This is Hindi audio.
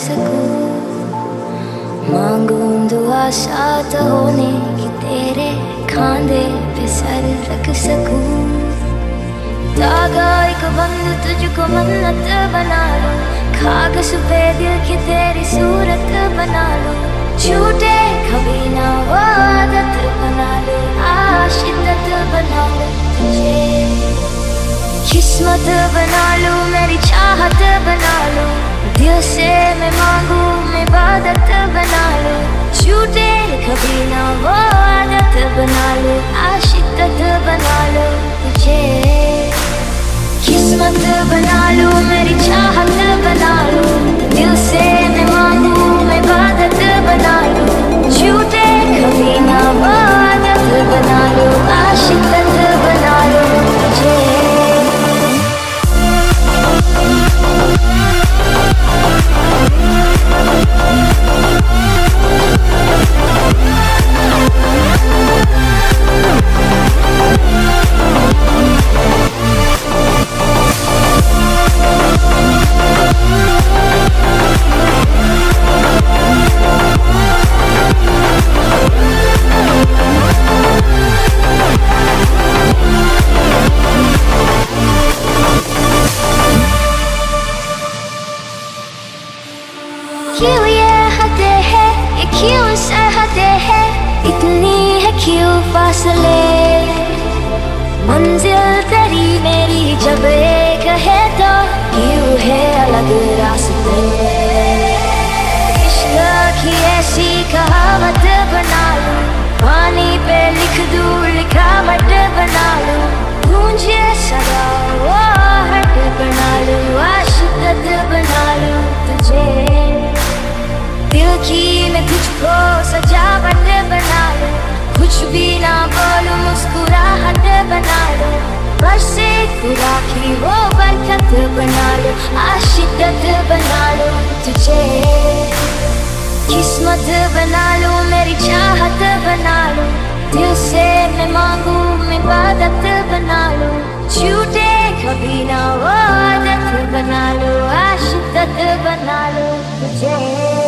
सकूं। मांगूं दुआ साथ होने की, तेरे खांधे पे सर रख सकूं। धागा एक बंद तुझको मन्नत बना लूं, कागज पे दिल की तेरी सूरत बना लूं। झूठे कभी ना वो आदत बना लूं, आशिकत बना लूं तुझे। किस्मत बना लूं, मेरी चाहत बना लूं, दिल से मैं मांगू मैं इबादत बना लूं। झूठे कभी ना वो आदत बना लूं, आशिकत बना लूं तुझे। किस्मत बना लूं, मेरी चाहत बना लूं, दिल से मैं मांगू मैं इबादत बना लूं। झूठे कभी ना वो आदत बना लूं, आशिकत बना लूं तुझे। क्यों ये हदें हैं, ये क्यों सरहदें हैं, इतनी है क्यों फासले। मंजिल तेरी मेरी जब एक है तो क्यों है अलग रास्ते। इश्क की ऐसी कहावत बना लूं, पानी पे लिख दूं लिखावट बना लूं। गूंजे सदा वो हट बना लूं, आशिकत बना लूं तुझे। दिल की मैं तुझको सजावट बना लूं, कुछ भी ना बोलूं मुस्कुराहट बना लूं। बरसे खुदा की वो बरकत बना लूं, आशिकत बना लूं तुझे। किस्मत बना लूं, मेरी चाहत बना लूं, दिल से मैं मांगू मैं इबादत बना लूं। झूठे कभी ना वो आदत बना लूं, आशिकत बना लूं तुझे।